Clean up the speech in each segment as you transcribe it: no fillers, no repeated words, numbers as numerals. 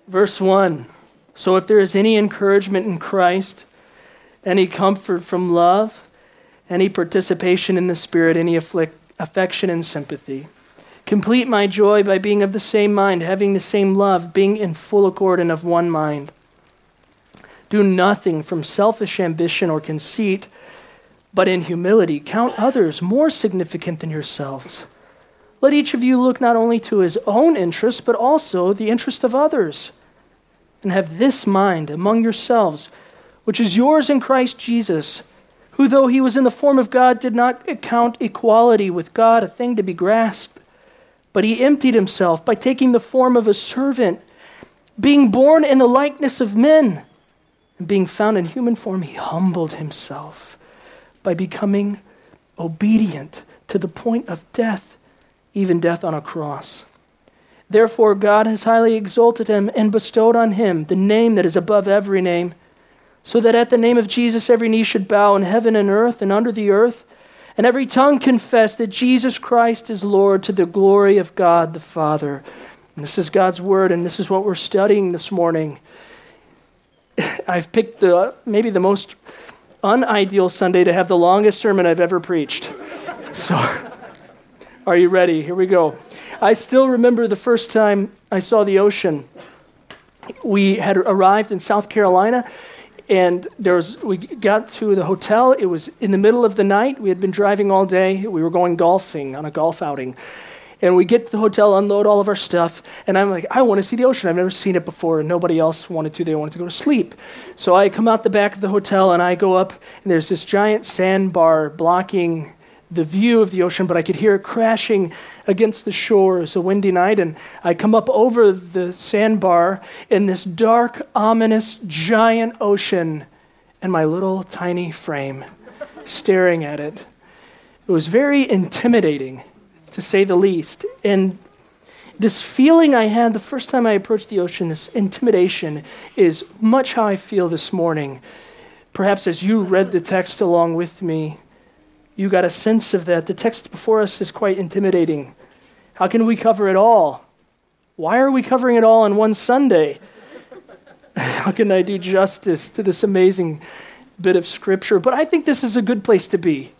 Verse 1, so if there is any encouragement in Christ, any comfort from love, any participation in the Spirit, any affection and sympathy, complete my joy by being of the same mind, having the same love, being in full accord and of one mind. Do nothing from selfish ambition or conceit, but in humility count others more significant than yourselves. Let each of you look not only to his own interests, but also the interest of others. And have this mind among yourselves, which is yours in Christ Jesus, who though he was in the form of God, did not account equality with God a thing to be grasped, but he emptied himself by taking the form of a servant, being born in the likeness of men, and being found in human form, he humbled himself by becoming obedient to the point of death, even death on a cross. Therefore God has highly exalted him and bestowed on him the name that is above every name, so that at the name of Jesus every knee should bow in heaven and earth and under the earth, and every tongue confess that Jesus Christ is Lord, to the glory of God the Father. And this is God's word, and this is what we're studying this morning. I've picked maybe the most unideal Sunday to have the longest sermon I've ever preached. So, are you ready? Here we go. I still remember the first time I saw the ocean. We had arrived in South Carolina, and we got to the hotel. It was in the middle of the night. We had been driving all day. We were going golfing on a golf outing. And we get to the hotel, unload all of our stuff, and I'm like, I want to see the ocean. I've never seen it before, and nobody else wanted to. They wanted to go to sleep. So I come out the back of the hotel, and I go up, and there's this giant sandbar blocking the view of the ocean, but I could hear it crashing against the shore. It's a windy night, and I come up over the sandbar in this dark, ominous, giant ocean, and my little tiny frame staring at it. It was very intimidating, to say the least. And this feeling I had the first time I approached the ocean, this intimidation, is much how I feel this morning. Perhaps as you read the text along with me, you got a sense of that. The text before us is quite intimidating. How can we cover it all? Why are we covering it all on one Sunday? How can I do justice to this amazing bit of Scripture? But I think this is a good place to be,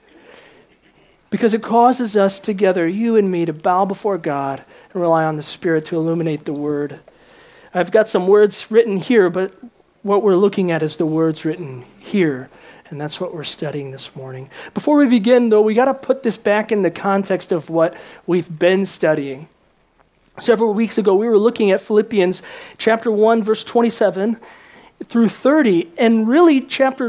because it causes us together, you and me, to bow before God and rely on the Spirit to illuminate the Word. I've got some words written here, but what we're looking at is the words written here. And that's what we're studying this morning. Before we begin, though, we got to put this back in the context of what we've been studying. Several weeks ago, we were looking at Philippians chapter 1, verse 27 through 30, and really chapter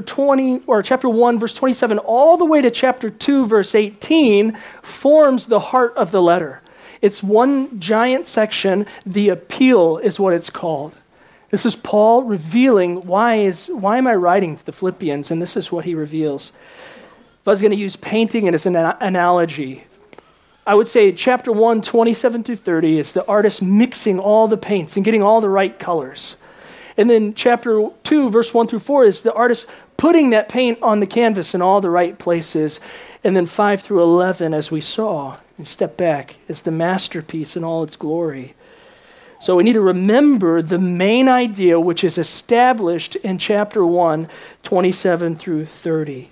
1, verse 27, all the way to chapter 2, verse 18, forms the heart of the letter. It's one giant section. The appeal is what it's called. This is Paul revealing why am I writing to the Philippians, and this is what he reveals. If I was going to use painting as an analogy, I would say chapter 1, 27 through 30 is the artist mixing all the paints and getting all the right colors. And then chapter 2, verse 1 through 4 is the artist putting that paint on the canvas in all the right places. And then 5 through 11, as we saw, and step back, is the masterpiece in all its glory. So we need to remember the main idea, which is established in chapter 1, 27 through 30.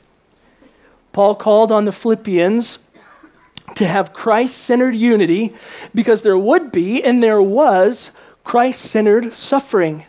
Paul called on the Philippians to have Christ-centered unity because there would be, and there was, Christ-centered suffering.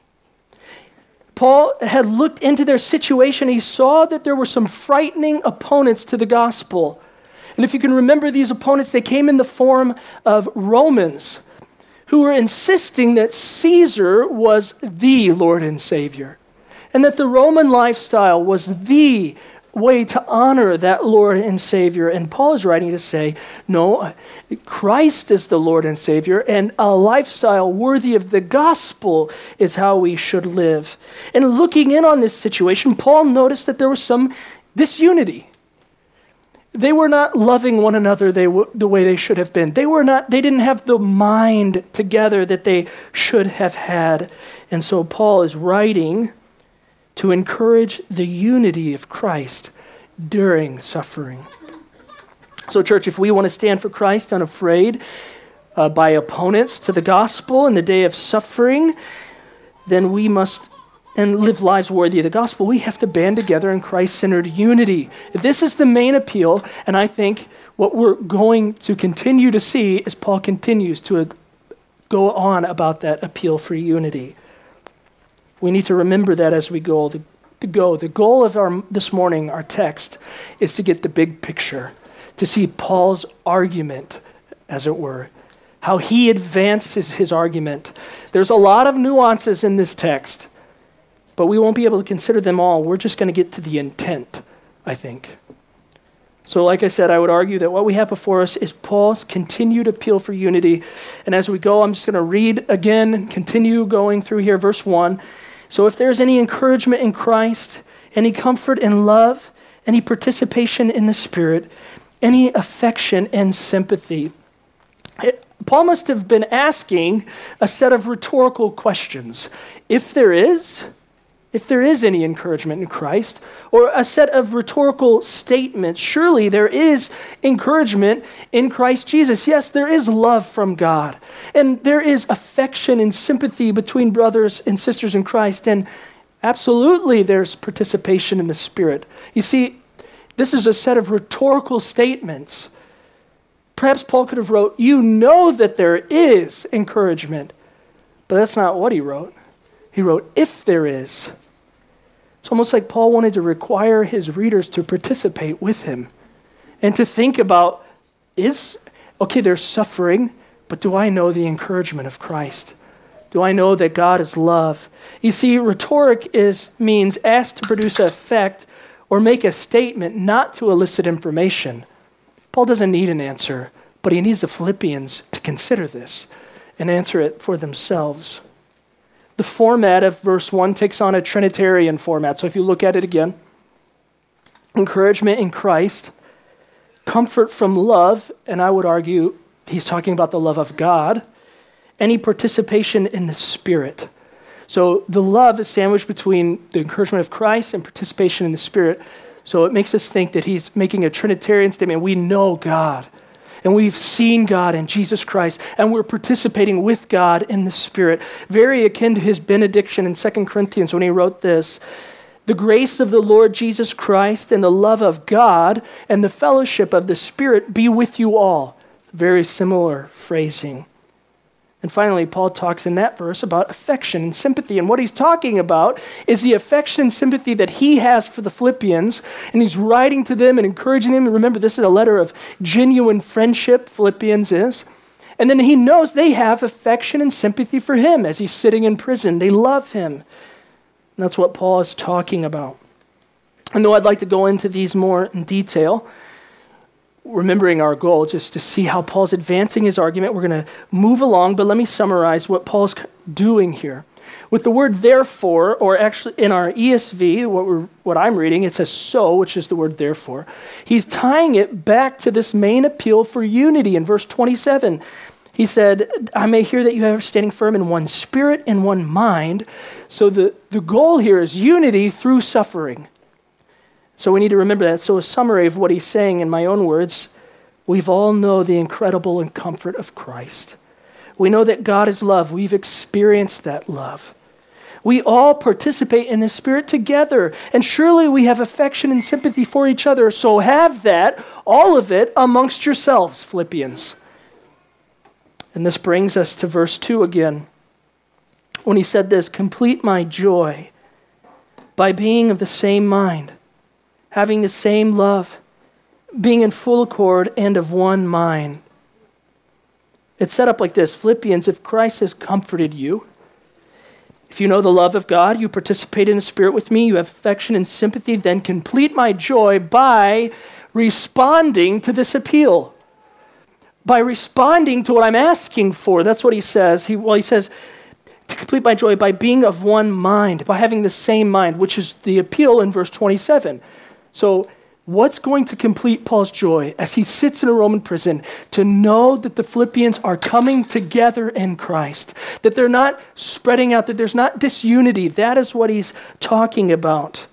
Paul had looked into their situation. He saw that there were some frightening opponents to the gospel. And if you can remember these opponents, they came in the form of Romans, who were insisting that Caesar was the Lord and Savior, and that the Roman lifestyle was the way to honor that Lord and Savior. And Paul is writing to say, no, Christ is the Lord and Savior, and a lifestyle worthy of the gospel is how we should live. And looking in on this situation, Paul noticed that there was some disunity. They were not loving one another the way they should have been. They didn't have the mind together that they should have had. And so Paul is writing to encourage the unity of Christ during suffering. So church, if we want to stand for Christ unafraid, by opponents to the gospel in the day of suffering, then we must and live lives worthy of the gospel. We have to band together in Christ-centered unity. This is the main appeal, and I think what we're going to continue to see as Paul continues to go on about that appeal for unity. We need to remember that as we go. The goal of this morning, our text, is to get the big picture, to see Paul's argument, as it were, how he advances his argument. There's a lot of nuances in this text, but we won't be able to consider them all. We're just going to get to the intent, I think. So like I said, I would argue that what we have before us is Paul's continued appeal for unity. And as we go, I'm just going to read again and continue going through here, verse 1. So if there's any encouragement in Christ, any comfort in love, any participation in the Spirit, any affection and sympathy. Paul must have been asking a set of rhetorical questions. If there is any encouragement in Christ, or a set of rhetorical statements, surely there is encouragement in Christ Jesus. Yes, there is love from God, and there is affection and sympathy between brothers and sisters in Christ, and absolutely there's participation in the Spirit. You see, this is a set of rhetorical statements. Perhaps Paul could have wrote, you know that there is encouragement, but that's not what he wrote. He wrote, if there is. It's almost like Paul wanted to require his readers to participate with him and to think about, there's suffering, but do I know the encouragement of Christ? Do I know that God is love? You see, rhetoric means asked to produce an effect or make a statement, not to elicit information. Paul doesn't need an answer, but he needs the Philippians to consider this and answer it for themselves. The format of verse 1 takes on a Trinitarian format. So if you look at it again, encouragement in Christ, comfort from love, and I would argue he's talking about the love of God, any participation in the Spirit. So the love is sandwiched between the encouragement of Christ and participation in the Spirit. So it makes us think that he's making a Trinitarian statement. We know God, and we've seen God in Jesus Christ, and we're participating with God in the Spirit. Very akin to his benediction in 2 Corinthians when he wrote this, the grace of the Lord Jesus Christ and the love of God and the fellowship of the Spirit be with you all. Very similar phrasing. And finally, Paul talks in that verse about affection and sympathy. And what he's talking about is the affection and sympathy that he has for the Philippians. And he's writing to them and encouraging them. And remember, this is a letter of genuine friendship, Philippians is. And then he knows they have affection and sympathy for him as he's sitting in prison. They love him. And that's what Paul is talking about. And though I'd like to go into these more in detail, remembering our goal just to see how Paul's advancing his argument. We're going to move along, but let me summarize what Paul's doing here. With the word therefore, or actually in our ESV, what I'm reading, it says so, which is the word therefore. He's tying it back to this main appeal for unity in verse 27. He said, I may hear that you are standing firm in one spirit and one mind. So the goal here is unity through suffering. So we need to remember that. So a summary of what he's saying in my own words, we've all know the incredible and comfort of Christ. We know that God is love. We've experienced that love. We all participate in the Spirit together, and surely we have affection and sympathy for each other. So have that, all of it, amongst yourselves, Philippians. And this brings us to verse 2 again. When he said this, complete my joy by being of the same mind, having the same love, being in full accord and of one mind. It's set up like this. Philippians, if Christ has comforted you, if you know the love of God, you participate in the Spirit with me, you have affection and sympathy, then complete my joy by responding to this appeal. By responding to what I'm asking for. That's what he says. He says, to complete my joy by being of one mind, by having the same mind, which is the appeal in verse 27. So what's going to complete Paul's joy as he sits in a Roman prison? To know that the Philippians are coming together in Christ, that they're not spreading out, that there's not disunity. That is what he's talking about.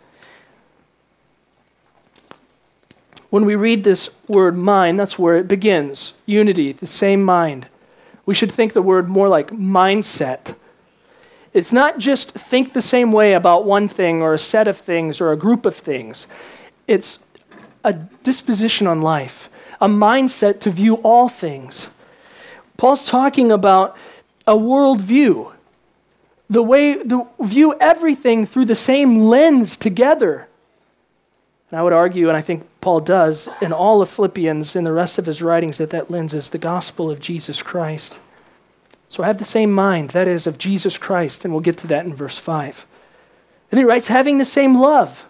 When we read this word mind, that's where it begins. Unity, the same mind. We should think the word more like mindset. It's not just think the same way about one thing or a set of things or a group of things. It's a disposition on life, a mindset to view all things. Paul's talking about a worldview, the way to view everything through the same lens together. And I would argue, and I think Paul does, in all of Philippians and the rest of his writings, that lens is the gospel of Jesus Christ. So have the same mind, that is, of Jesus Christ, and we'll get to that in verse 5. And he writes, having the same love.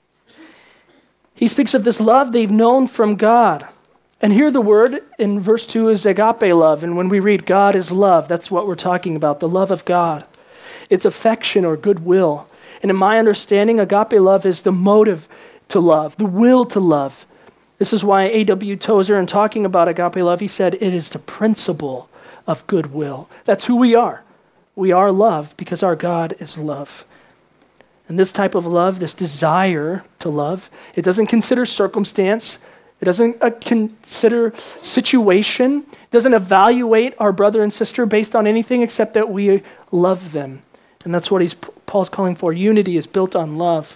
He speaks of this love they've known from God. And here the word in verse 2 is agape love. And when we read God is love, that's what we're talking about, the love of God. It's affection or goodwill. And in my understanding, agape love is the motive to love, the will to love. This is why A.W. Tozer, in talking about agape love, he said it is the principle of goodwill. That's who we are. We are love because our God is love. And this type of love, this desire to love, it doesn't consider circumstance. It doesn't consider situation. It doesn't evaluate our brother and sister based on anything except that we love them. And that's what Paul's calling for. Unity is built on love.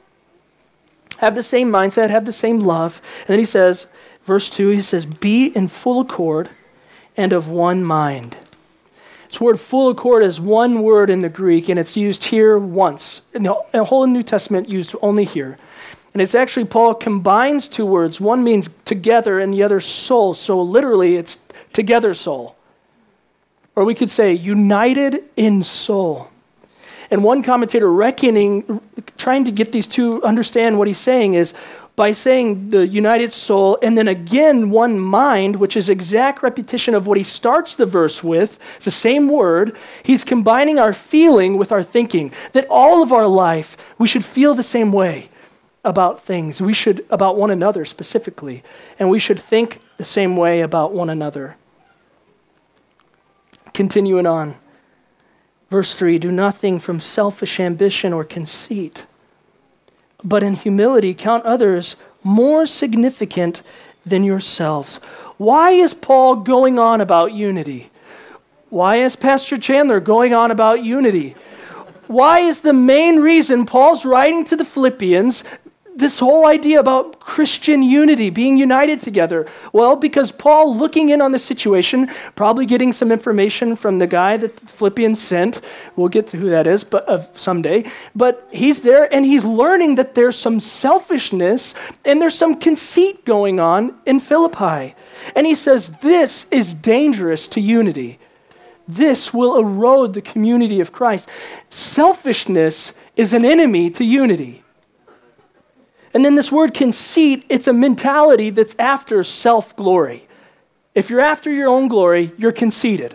Have the same mindset, have the same love. And then he says, verse 2, he says, be in full accord and of one mind. This word full accord is one word in the Greek, and it's used here once. In the whole New Testament, used only here. And it's actually, Paul combines two words. One means together and the other soul. So literally, it's together soul. Or we could say united in soul. And one commentator trying to get these two, understand what he's saying is, by saying the united soul and then again one mind, which is exact repetition of what he starts the verse with, it's the same word, he's combining our feeling with our thinking. That all of our life, we should feel the same way about things. We should, about one another specifically. And we should think the same way about one another. Continuing on. Verse 3, do nothing from selfish ambition or conceit, but in humility count others more significant than yourselves. Why is Paul going on about unity? Why is Pastor Chandler going on about unity? Why is the main reason Paul's writing to the Philippians this whole idea about Christian unity, being united together? Well, because Paul, looking in on the situation, probably getting some information from the guy that the Philippians sent. We'll get to who that is someday. But he's there and he's learning that there's some selfishness and there's some conceit going on in Philippi. And he says, this is dangerous to unity. This will erode the community of Christ. Selfishness is an enemy to unity. And then this word conceit, it's a mentality that's after self-glory. If you're after your own glory, you're conceited.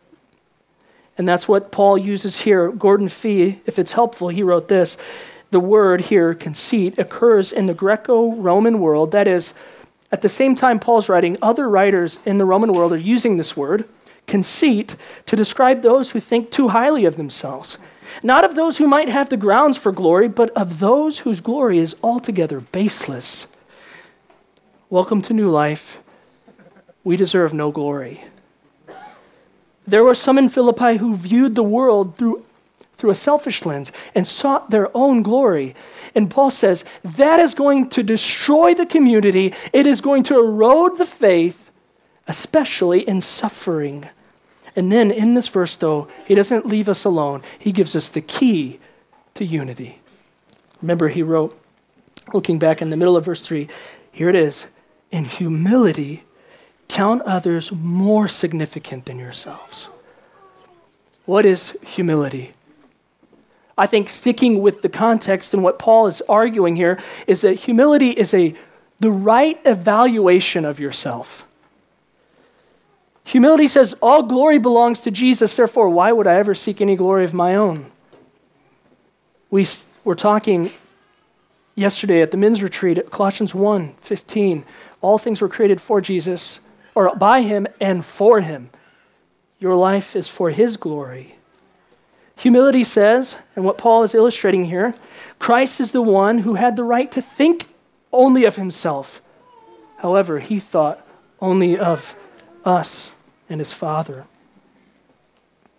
And that's what Paul uses here. Gordon Fee, if it's helpful, he wrote this. The word here, conceit, occurs in the Greco-Roman world. That is, at the same time Paul's writing, other writers in the Roman world are using this word, conceit, to describe those who think too highly of themselves. Not of those who might have the grounds for glory, but of those whose glory is altogether baseless. Welcome to New Life. We deserve no glory. There were some in Philippi who viewed the world through a selfish lens and sought their own glory. And Paul says, that is going to destroy the community. It is going to erode the faith, especially in suffering. And then in this verse, though, he doesn't leave us alone. He gives us the key to unity. Remember, he wrote, looking back in the middle of verse 3, here it is, in humility, count others more significant than yourselves. What is humility? I think sticking with the context and what Paul is arguing here is that humility is the right evaluation of yourself. Humility says, all glory belongs to Jesus, therefore, why would I ever seek any glory of my own? We were talking yesterday at the men's retreat at Colossians 1:15. All things were created for Jesus, or by him and for him. Your life is for his glory. Humility says, and what Paul is illustrating here, Christ is the one who had the right to think only of himself. However, he thought only of us and his Father.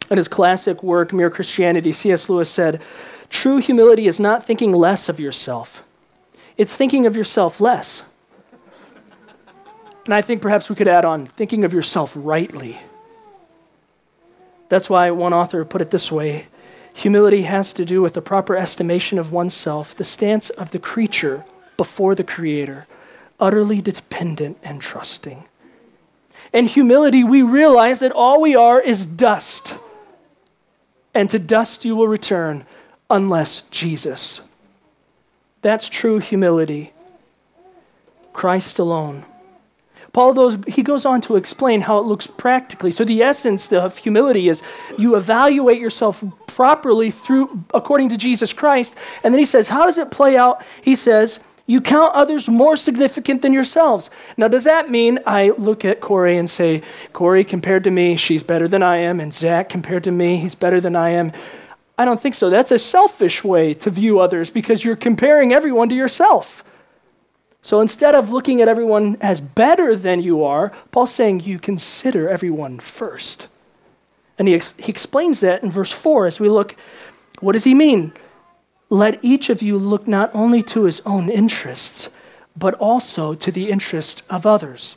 In his classic work, Mere Christianity, C.S. Lewis said, "True humility is not thinking less of yourself. It's thinking of yourself less." And I think perhaps we could add on, thinking of yourself rightly. That's why one author put it this way: humility has to do with the proper estimation of oneself, the stance of the creature before the Creator, utterly dependent and trusting. In humility, we realize that all we are is dust, and to dust you will return unless Jesus. That's true humility. Christ alone. Paul he goes on to explain how it looks practically. So the essence of humility is you evaluate yourself properly according to Jesus Christ. And then he says, how does it play out? He says, you count others more significant than yourselves. Now, does that mean I look at Corey and say, Corey, compared to me, she's better than I am, and Zach, compared to me, he's better than I am? I don't think so. That's a selfish way to view others because you're comparing everyone to yourself. So instead of looking at everyone as better than you are, Paul's saying you consider everyone first. And he explains that in verse 4 as we look. What does he mean? Let each of you look not only to his own interests, but also to the interest of others.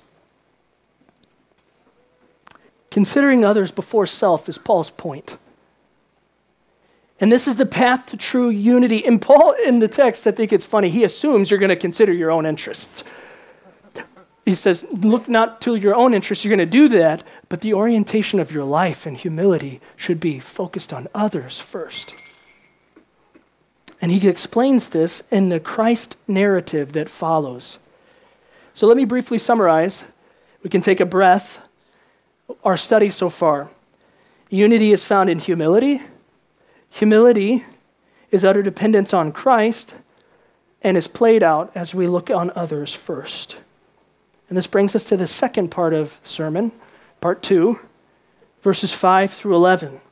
Considering others before self is Paul's point. And this is the path to true unity. And Paul, in the text, I think it's funny, he assumes you're going to consider your own interests. He says, look not to your own interests, you're going to do that, but the orientation of your life and humility should be focused on others first. And he explains this in the Christ narrative that follows. So let me briefly summarize. We can take a breath. Our study so far. Unity is found in humility. Humility is utter dependence on Christ and is played out as we look on others first. And this brings us to the second part of the sermon, part 2, verses 5 through 11.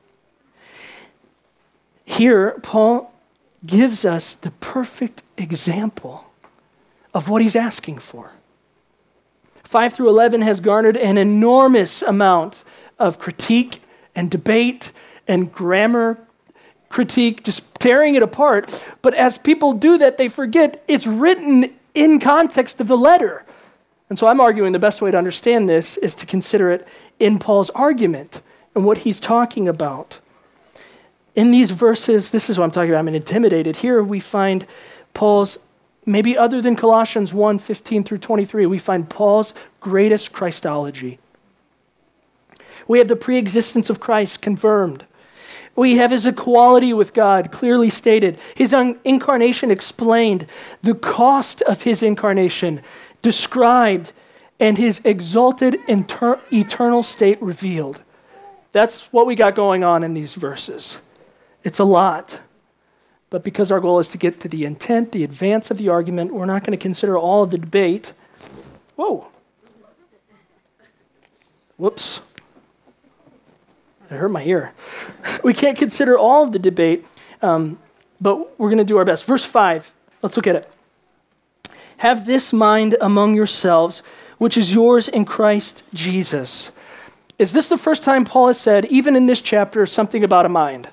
Here, Paul gives us the perfect example of what he's asking for. 5 through 11 has garnered an enormous amount of critique and debate and grammar critique, just tearing it apart. But as people do that, they forget it's written in context of the letter. And so I'm arguing the best way to understand this is to consider it in Paul's argument and what he's talking about. In these verses, this is what I'm talking about. I'm intimidated. Here we find Paul's, maybe other than Colossians 1, 15 through 23, we find Paul's greatest Christology. We have the preexistence of Christ confirmed. We have his equality with God clearly stated. His incarnation explained. The cost of his incarnation described. And his exalted eternal state revealed. That's what we got going on in these verses. It's a lot. But because our goal is to get to the intent, the advance of the argument, we're not going to consider all of the debate. Whoa. Whoops. It hurt my ear. We can't consider all of the debate, but we're going to do our best. Verse 5, let's look at it. Have this mind among yourselves, which is yours in Christ Jesus. Is this the first time Paul has said, even in this chapter, something about a mind?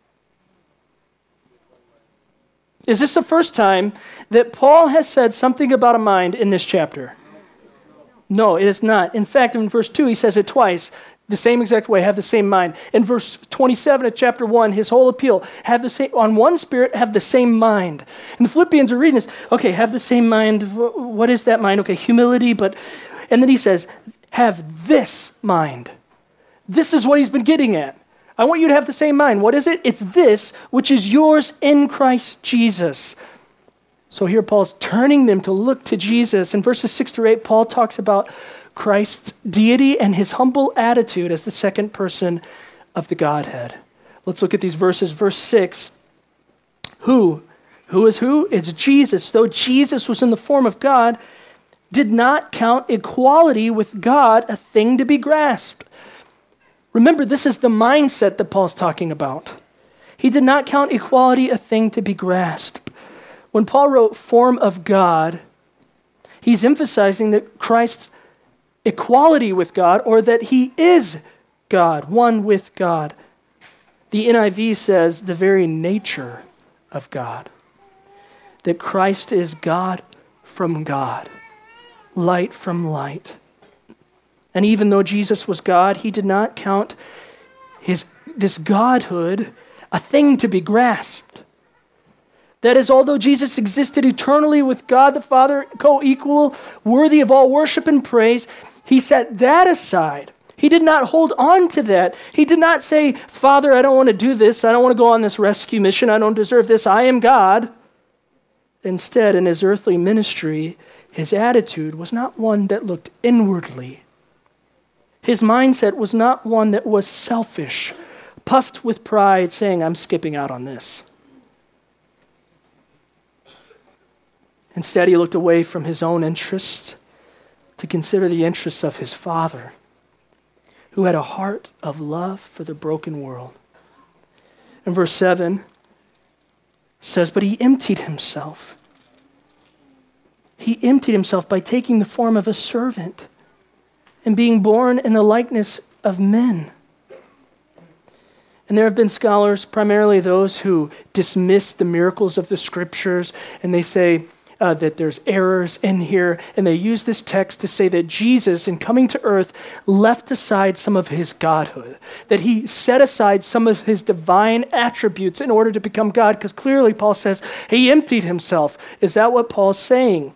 Is this the first time that Paul has said something about a mind in this chapter? No, it is not. In fact, in verse 2, he says it twice. The same exact way, have the same mind. In verse 27 of chapter 1, his whole appeal, have the same, on one spirit, have the same mind. And the Philippians are reading this, okay, have the same mind. What is that mind? Okay, humility, and then he says, have this mind. This is what he's been getting at. I want you to have the same mind. What is it? It's this, which is yours in Christ Jesus. So here Paul's turning them to look to Jesus. In verses 6 through 8, Paul talks about Christ's deity and his humble attitude as the second person of the Godhead. Let's look at these verses. Verse 6, who is who? It's Jesus. Though Jesus was in the form of God, did not count equality with God a thing to be grasped. Remember, this is the mindset that Paul's talking about. He did not count equality a thing to be grasped. When Paul wrote form of God, he's emphasizing that Christ's equality with God, or that he is God, one with God. The NIV says the very nature of God. That Christ is God from God, light from light. And even though Jesus was God, he did not count this godhood a thing to be grasped. That is, although Jesus existed eternally with God the Father, co-equal, worthy of all worship and praise, he set that aside. He did not hold on to that. He did not say, Father, I don't want to do this. I don't want to go on this rescue mission. I don't deserve this. I am God. Instead, in his earthly ministry, his attitude was not one that looked inwardly. His mindset was not one that was selfish, puffed with pride, saying, I'm skipping out on this. Instead, he looked away from his own interests to consider the interests of his Father, who had a heart of love for the broken world. And verse 7 says, but he emptied himself. He emptied himself by taking the form of a servant and being born in the likeness of men. And there have been scholars, primarily those who dismiss the miracles of the scriptures, and they say that there's errors in here, and they use this text to say that Jesus, in coming to earth, left aside some of his godhood, that he set aside some of his divine attributes in order to become God, because clearly Paul says he emptied himself. Is that what Paul's saying?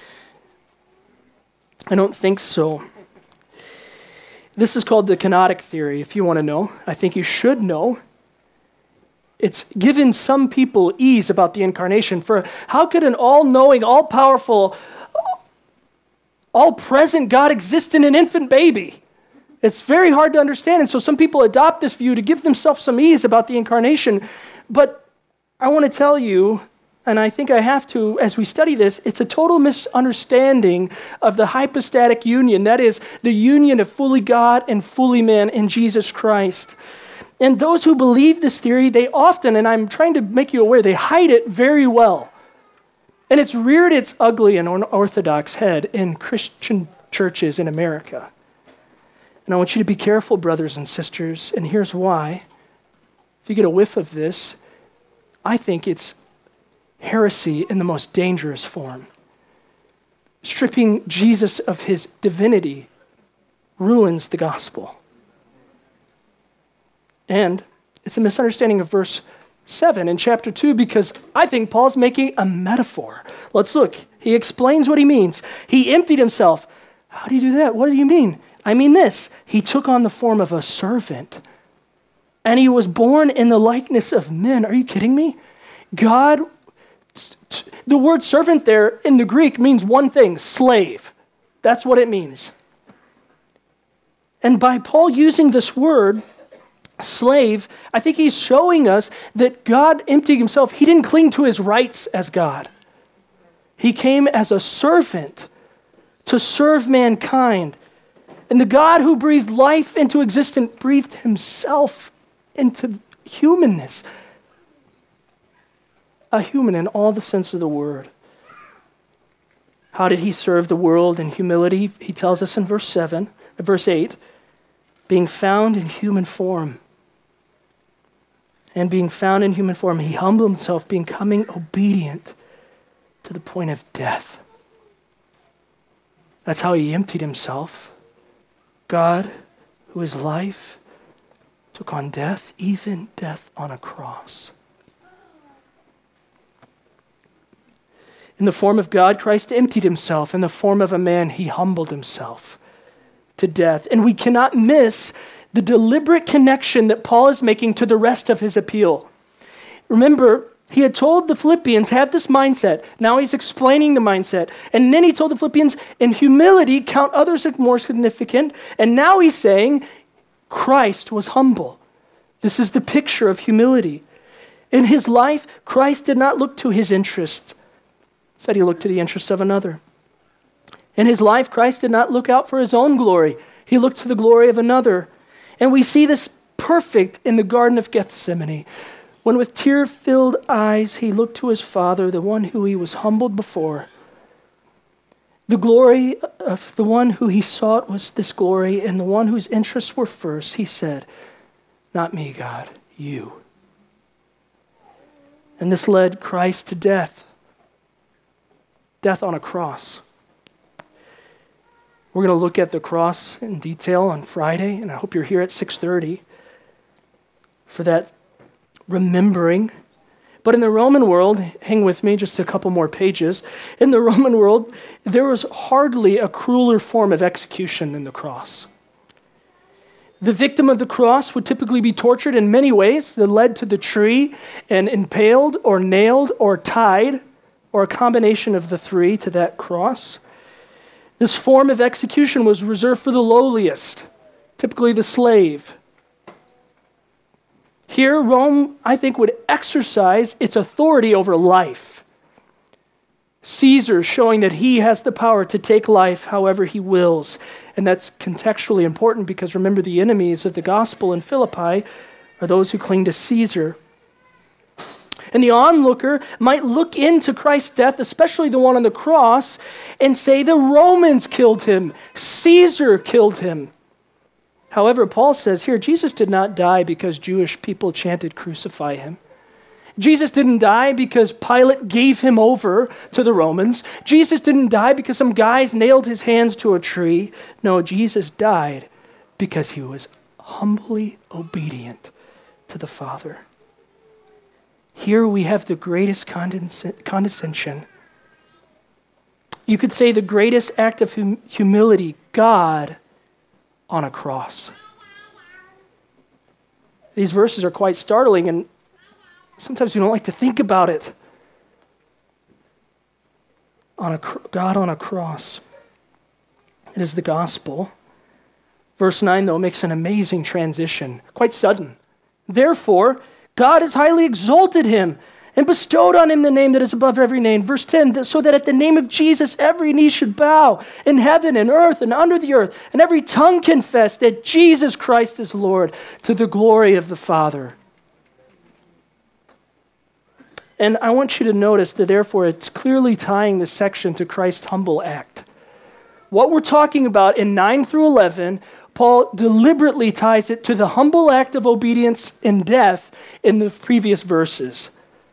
I don't think so. This is called the kenotic theory, if you want to know. I think you should know. It's given some people ease about the incarnation. For how could an all-knowing, all-powerful, all-present God exist in an infant baby? It's very hard to understand. And so some people adopt this view to give themselves some ease about the incarnation. But I want to tell you, and I think I have to, as we study this, it's a total misunderstanding of the hypostatic union. That is, the union of fully God and fully man in Jesus Christ. And those who believe this theory, they often, and I'm trying to make you aware, they hide it very well. And it's reared its ugly and unorthodox head in Christian churches in America. And I want you to be careful, brothers and sisters, and here's why. If you get a whiff of this, I think it's heresy in the most dangerous form. Stripping Jesus of his divinity ruins the gospel. And it's a misunderstanding of verse 7 in chapter 2 because I think Paul's making a metaphor. Let's look. He explains what he means. He emptied himself. How do you do that? What do you mean? I mean this. He took on the form of a servant. And he was born in the likeness of men. Are you kidding me? God, the word servant there in the Greek means one thing, slave. That's what it means. And by Paul using this word, slave, I think he's showing us that God emptied himself. He didn't cling to his rights as God. He came as a servant to serve mankind. And the God who breathed life into existence breathed himself into humanness. A human in all the sense of the word. How did he serve the world in humility? He tells us in verse 8, being found in human form. And being found in human form, he humbled himself, becoming obedient to the point of death. That's how he emptied himself. God, who is life, took on death, even death on a cross. In the form of God, Christ emptied himself. In the form of a man, he humbled himself to death. And we cannot miss the deliberate connection that Paul is making to the rest of his appeal. Remember, he had told the Philippians, have this mindset. Now he's explaining the mindset. And then he told the Philippians, in humility, count others as more significant. And now he's saying, Christ was humble. This is the picture of humility. In his life, Christ did not look to his interests. Instead, he looked to the interests of another. In his life, Christ did not look out for his own glory. He looked to the glory of another. And we see this perfect in the Garden of Gethsemane, when with tear-filled eyes he looked to his Father, the one who he was humbled before. The glory of the one who he sought was this glory, and the one whose interests were first. He said, not me, God, you. And this led Christ to death. Death on a cross. We're going to look at the cross in detail on Friday, and I hope you're here at 6:30 for that remembering. But in the Roman world, hang with me just a couple more pages. In the Roman world, there was hardly a crueler form of execution than the cross. The victim of the cross would typically be tortured in many ways that led to the tree and impaled or nailed or tied, or a combination of the three to that cross. This form of execution was reserved for the lowliest, typically the slave. Here, Rome, I think, would exercise its authority over life. Caesar showing that he has the power to take life however he wills. And that's contextually important because remember, the enemies of the gospel in Philippi are those who cling to Caesar. And the onlooker might look into Christ's death, especially the one on the cross, and say the Romans killed him, Caesar killed him. However, Paul says here, Jesus did not die because Jewish people chanted, "Crucify him." Jesus didn't die because Pilate gave him over to the Romans. Jesus didn't die because some guys nailed his hands to a tree. No, Jesus died because he was humbly obedient to the Father. Here we have the greatest condescension. You could say the greatest act of humility, God on a cross. These verses are quite startling, and sometimes we don't like to think about it. God on a cross. It is the gospel. Verse 9, though, makes an amazing transition, quite sudden. Therefore, God has highly exalted him and bestowed on him the name that is above every name. Verse 10, so that at the name of Jesus every knee should bow in heaven and earth and under the earth, and every tongue confess that Jesus Christ is Lord, to the glory of the Father. And I want you to notice that therefore it's clearly tying this section to Christ's humble act. What we're talking about in 9 through 11, Paul deliberately ties it to the humble act of obedience in death in the previous verses.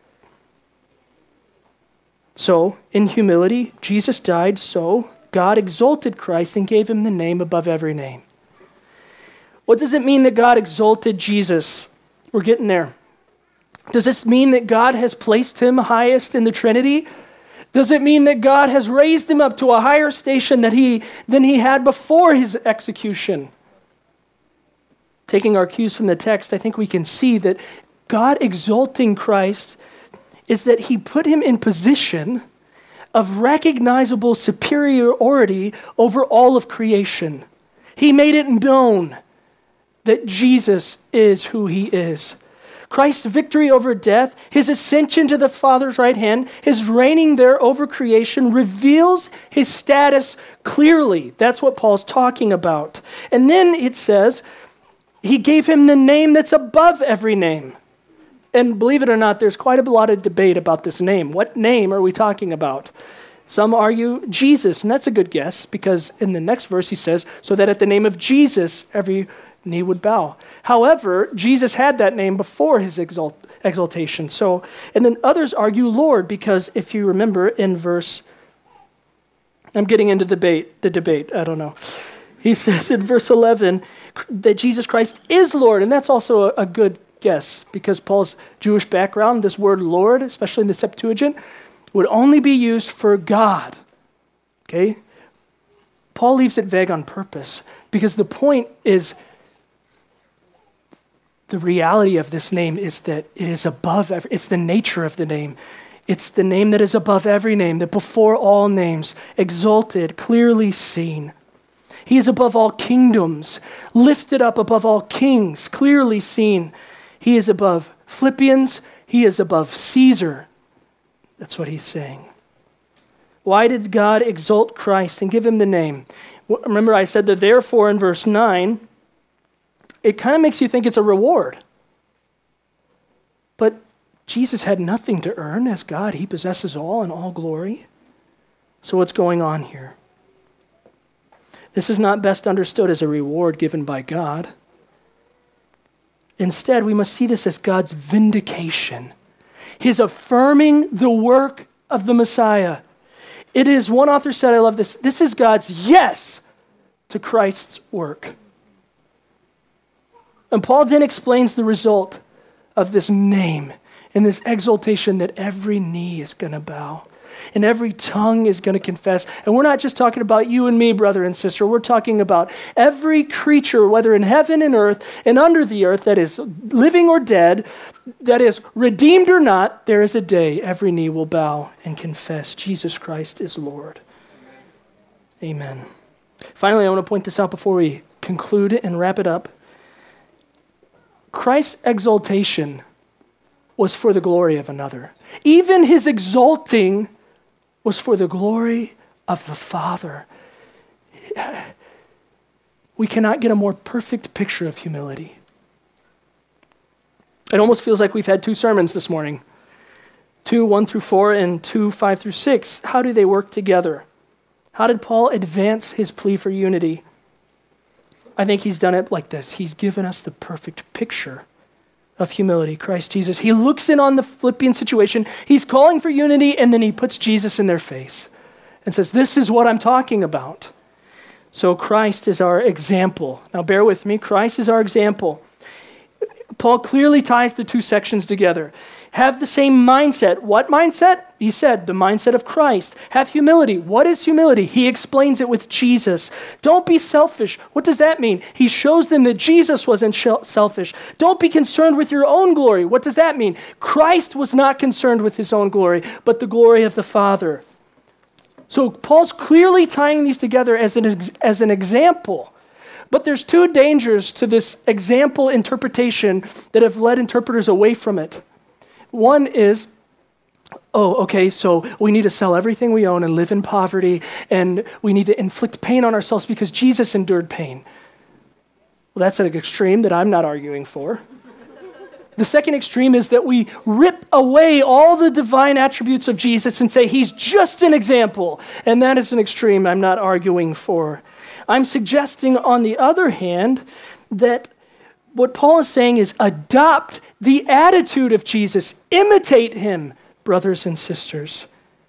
So, in humility, Jesus died, so God exalted Christ and gave him the name above every name. What does it mean that God exalted Jesus? We're getting there. Does this mean that God has placed him highest in the Trinity? Does it mean that God has raised him up to a higher station than he had before his execution? Taking our cues from the text, I think we can see that God exalting Christ is that he put him in position of recognizable superiority over all of creation. He made it known that Jesus is who he is. Christ's victory over death, his ascension to the Father's right hand, his reigning there over creation reveals his status clearly. That's what Paul's talking about. And then it says, he gave him the name that's above every name. And believe it or not, there's quite a lot of debate about this name. What name are we talking about? Some argue Jesus, and that's a good guess because in the next verse he says, so that at the name of Jesus, every knee would bow. However, Jesus had that name before his exaltation. So, and then others argue Lord because if you remember in verse, I'm getting into the debate, I don't know. He says in verse 11 that Jesus Christ is Lord, and that's also a good guess because Paul's Jewish background, this word Lord, especially in the Septuagint, would only be used for God. Okay? Paul leaves it vague on purpose because the point is the reality of this name is that it is above it's the nature of the name. It's the name that is above every name, that before all names, exalted, clearly seen. He is above all kingdoms, lifted up above all kings, clearly seen. He is above Philippians. He is above Caesar. That's what he's saying. Why did God exalt Christ and give him the name? Remember I said that therefore in verse 9, it kind of makes you think it's a reward. But Jesus had nothing to earn as God. He possesses all and all glory. So what's going on here? This is not best understood as a reward given by God. Instead, we must see this as God's vindication, his affirming the work of the Messiah. It is, one author said, I love this, this is God's yes to Christ's work. And Paul then explains the result of this name and this exaltation that every knee is going to bow and every tongue is going to confess. And we're not just talking about you and me, brother and sister. We're talking about every creature, whether in heaven and earth and under the earth, that is living or dead, that is redeemed or not, there is a day every knee will bow and confess Jesus Christ is Lord. Amen. Finally, I want to point this out before we conclude and wrap it up. Christ's exaltation was for the glory of another. Even his exalting was for the glory of the Father. We cannot get a more perfect picture of humility. It almost feels like we've had two sermons this morning. 2, 1 through 4, and 2, 5 through 6. How do they work together? How did Paul advance his plea for unity? I think he's done it like this. He's given us the perfect picture of humility, Christ Jesus. He looks in on the Philippian situation. He's calling for unity, and then he puts Jesus in their face and says, this is what I'm talking about. So Christ is our example. Now bear with me. Christ is our example. Paul clearly ties the two sections together. Have the same mindset. What mindset? He said, the mindset of Christ. Have humility. What is humility? He explains it with Jesus. Don't be selfish. What does that mean? He shows them that Jesus wasn't selfish. Don't be concerned with your own glory. What does that mean? Christ was not concerned with his own glory, but the glory of the Father. So Paul's clearly tying these together as an example. But there's two dangers to this example interpretation that have led interpreters away from it. One is, so we need to sell everything we own and live in poverty, and we need to inflict pain on ourselves because Jesus endured pain. Well, that's an extreme that I'm not arguing for. The second extreme is that we rip away all the divine attributes of Jesus and say he's just an example, and that is an extreme I'm not arguing for. I'm suggesting, on the other hand, that what Paul is saying is adopt the attitude of Jesus. Imitate him, brothers and sisters.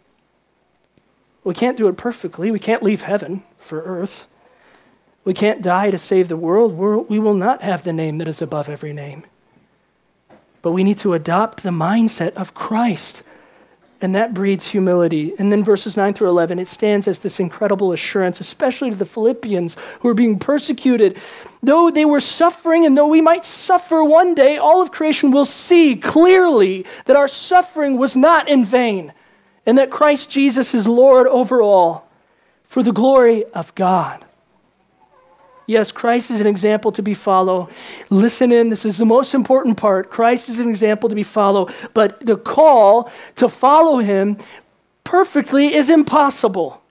We can't do it perfectly. We can't leave heaven for earth. We can't die to save the world. We will not have the name that is above every name. But we need to adopt the mindset of Christ, and that breeds humility. And then verses 9 through 11, it stands as this incredible assurance, especially to the Philippians who are being persecuted. Though they were suffering, and though we might suffer one day, all of creation will see clearly that our suffering was not in vain, and that Christ Jesus is Lord over all, for the glory of God. Yes, Christ is an example to be followed. Listen in, this is the most important part. Christ is an example to be followed, but the call to follow him perfectly is impossible.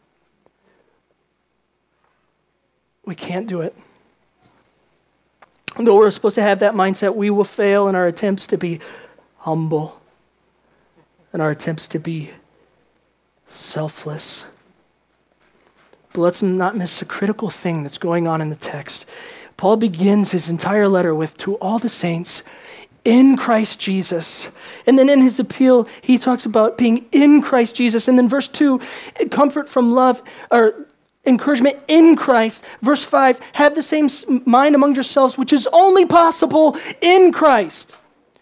We can't do it. Though we're supposed to have that mindset, we will fail in our attempts to be humble, in our attempts to be selfless. But let's not miss a critical thing that's going on in the text. Paul begins his entire letter with, to all the saints in Christ Jesus. And then in his appeal, he talks about being in Christ Jesus. And then verse 2, comfort from love, or encouragement in Christ. Verse 5, have the same mind among yourselves, which is only possible in Christ.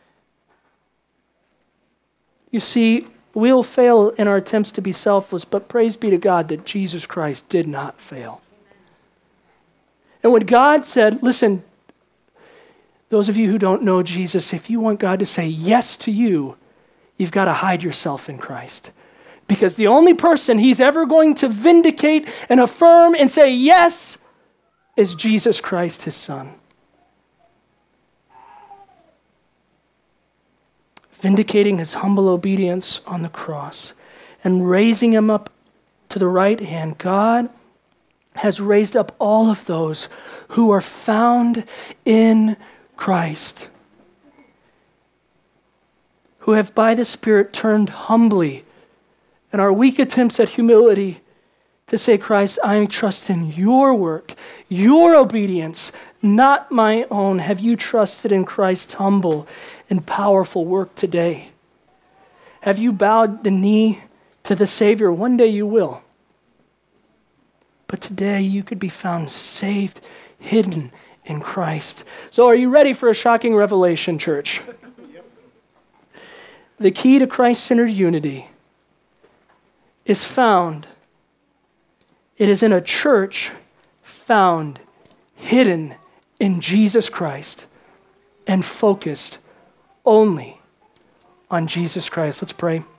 You see, we'll fail in our attempts to be selfless, but praise be to God that Jesus Christ did not fail. And when God said, listen, those of you who don't know Jesus, if you want God to say yes to you, you've got to hide yourself in Christ. Because the only person he's ever going to vindicate and affirm and say yes is Jesus Christ, his Son. Vindicating his humble obedience on the cross and raising him up to the right hand, God has raised up all of those who are found in Christ, who have by the Spirit turned humbly in our weak attempts at humility to say, Christ, I trust in your work, your obedience, not my own, have you trusted in Christ's humble and powerful work today? Have you bowed the knee to the Savior? One day you will. But today you could be found saved, hidden in Christ. So are you ready for a shocking revelation, church? The key to Christ-centered unity is found. It is in a church found, hidden in Jesus Christ, and focused only on Jesus Christ. Let's pray.